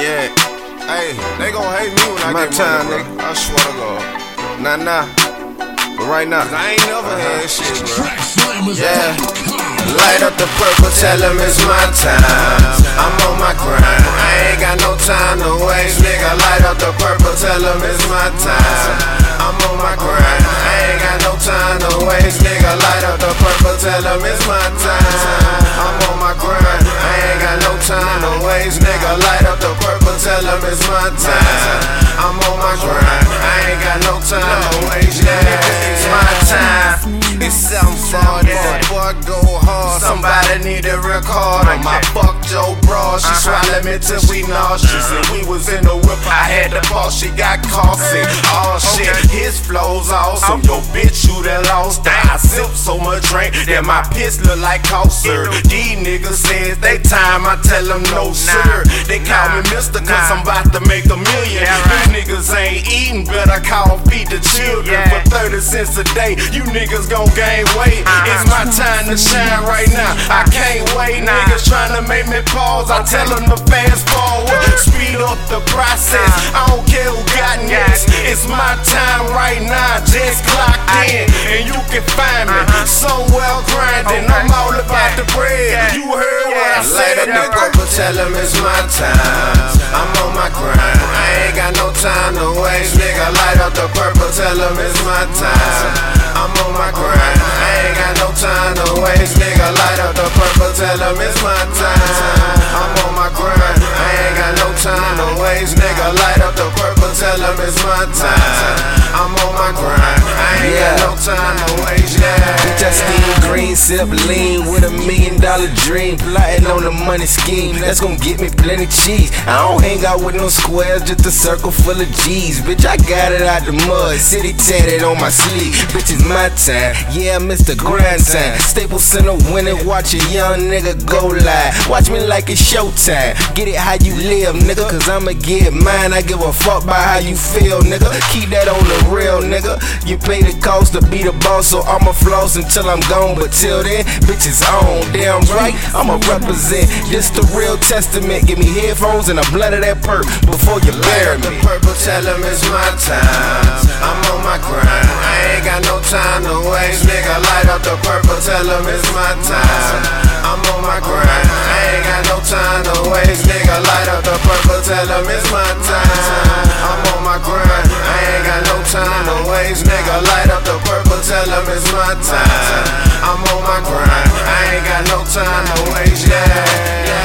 Yeah. Hey, they gon' hate me when I My get time, money, nigga. bro. I swear to God. Nah. But right now. I ain't never had shit, bro. Yeah. Light up the purple, tell him it's my time. I'm on my grind. I ain't got no time to waste, nigga. Light up the purple, tell him it's my time. I'm on my grind. I ain't got no time to waste, nigga. Light up the purple, tell him it's my time. I'm on my grind. I ain't got no time to waste, nigga. Light up the purple, tell him it's my time. I'm on my grind. I ain't got no time to waste, yeah. It's my time. It's 740, the boy go hard. Somebody need a record on my fuck Joe Broad. She swallowed me till we nauseous. And we was in the whip, I had the pause, she got costly. Oh shit, his flow's awesome. Yo bitch, you done lost. I sip so much drink that my piss look like Coaster. These niggas says they time, I tell them no sir. They call me Mister cause I'm about to make $1 million. These niggas ain't eating, better call feed the children. For 30 cents a day, you niggas gon' gain weight. It's my time to shine right now. I can't wait. Niggas tryna make me pause. I tell them to fast forward, speed up the process. I don't care who got next. It's my time right now. Just clocked in, and you can find me somewhere grinding. I'm all about the bread. You heard what I said. But tell him it's my time. I'm on my grind. I ain't got no time to waste. Nigga, light up the purple. Tell him it's my time. I'm on my grind. I ain't got no time to waste, nigga. Light up the purple, tell him it's my time. I'm on my grind. I ain't got no time to waste, nigga. Light up the purple, tell him it's my time. I'm on my grind. I ain't got no time to waste, yeah. Justine Green, sip lean with $1 million dream. Plotting on the money scheme, that's gon' get me plenty cheese. I don't hang out with no squares, just a circle full of G's. Bitch, I got it out the mud, city tatted on my sleeve. Bitch, it's my time, yeah, Mr. Grind Time. Staples Center winning, watch a young nigga go live. Watch me like it's showtime, get it how you live, nigga. Cause I'ma get mine, I give a fuck by how you feel, nigga. Keep that on the real, nigga. You pay the cost to be the boss, so I'ma floss until I'm gone. But till then, bitches on, damn right, I'ma represent. This the real testament. Give me headphones and a blunt of that perk before you bury me. The purple, tell him it's my time. I'm on my grind. I ain't got no time to waste, nigga. Light up the purple, tell him it's my time. I'm on my grind. I ain't got no time to waste, nigga. Light up the purple, tell him it's my time. I'm on my grind. I ain't got no time to waste, nigga. Light up the purple, tell him it's my time. I'm on my grind. I ain't got no time to waste, yeah.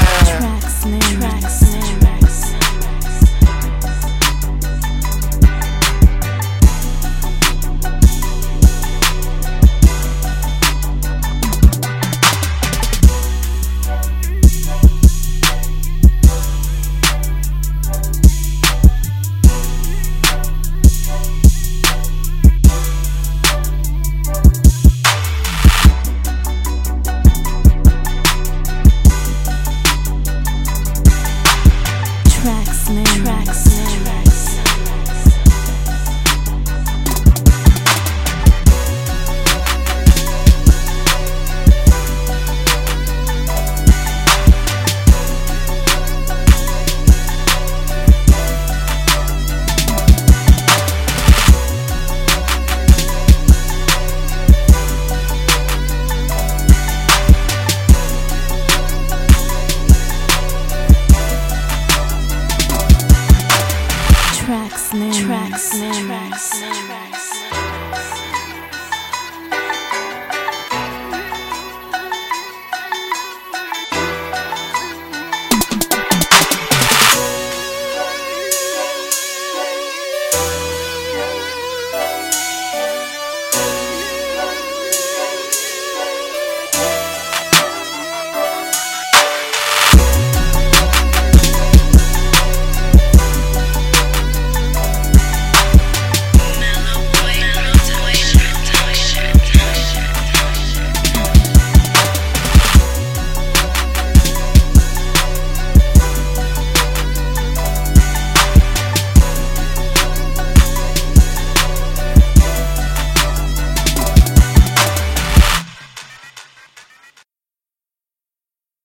Tracks.